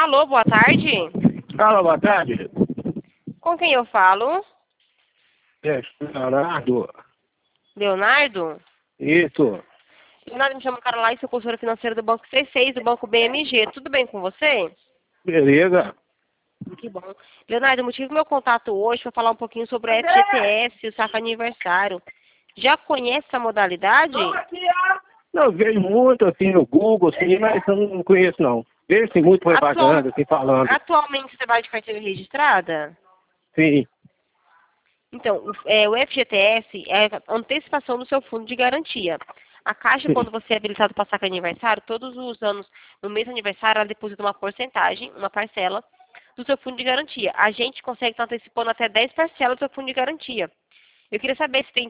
Alô, boa tarde. Alô, boa tarde. Com quem eu falo? É, Leonardo. Leonardo? Isso. Leonardo, me chamo Caroline, sou consultora financeira do Banco C6, do Banco BMG. Tudo bem com você? Beleza. Que bom. Leonardo, o motivo do meu contato hoje foi falar um pouquinho sobre o FGTS, o saque aniversário. Já conhece essa modalidade? Não, vejo muito assim no Google, assim, mas eu não conheço não. Vejo assim, muito propaganda, assim, falando. Atualmente você trabalha de carteira registrada? Sim. Então, o FGTS é a antecipação do seu fundo de garantia. A Caixa, Sim. quando você é habilitado para saque aniversário, todos os anos, no mês do aniversário, ela deposita uma porcentagem, uma parcela, do seu fundo de garantia. A gente consegue estar antecipando até 10 parcelas do seu fundo de garantia. Eu queria saber se tem